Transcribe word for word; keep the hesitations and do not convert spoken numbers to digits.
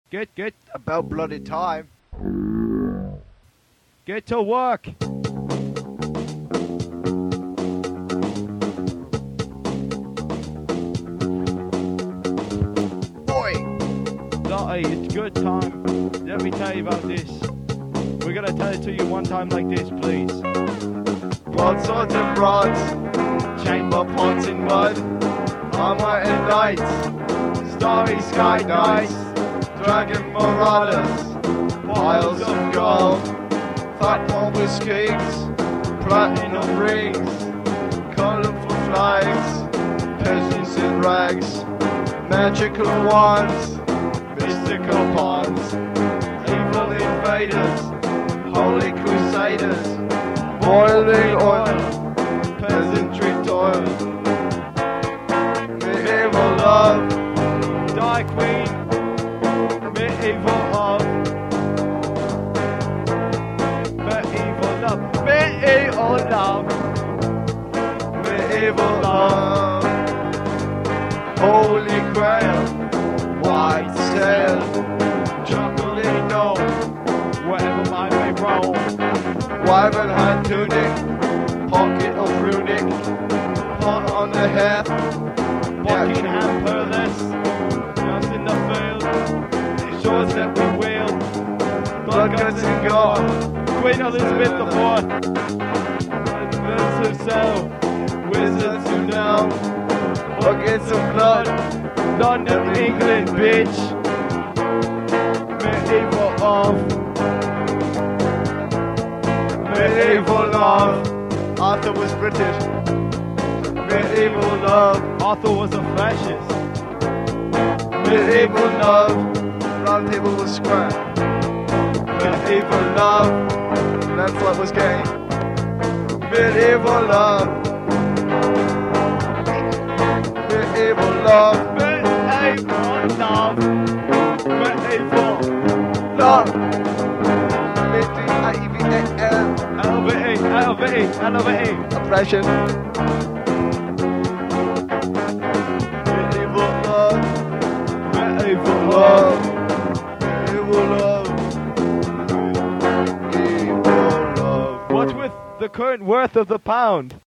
Get, get, About bloody time. get to work. Boy! Lottie, it's good time. Let me tell you about this. We're gonna tell it to you one time like this, please. Broadswords and rods, chamber pots in mud, armor and knights, starry sky knights, dragon marauders, piles of gold, fat obelisk kings, platinum rings, colorful flags, peasants in rags, magical wands, mystical ponds, evil invaders, holy crusaders, boiling oil, peasantry toil, medieval love, Die Queen, medieval love, medieval love, medieval love, medieval love, holy grail, white sail, chocolate gnome, whatever my way roll. wyvern hand tunic, pocket of runic, pot on the head, Buckingham Palace, just in the field, it shows that we will. blood guts and gore, Queen Elizabeth the Fourth, Prince herself, wizards who know, buckets of blood, London, England, bitch. Medieval of, medieval love, Arthur was British, medieval love, Arthur was a fascist. medieval love, round table was square, medieval love, Lancelot was gay, medieval love, medieval love, Medieval love, medieval love, M-E-D-I-E-V-A-L, L V E, L V E, L V E. oppression, medieval love, Medieval love, love. medieval love, medieval love. What's with the current worth of the pound?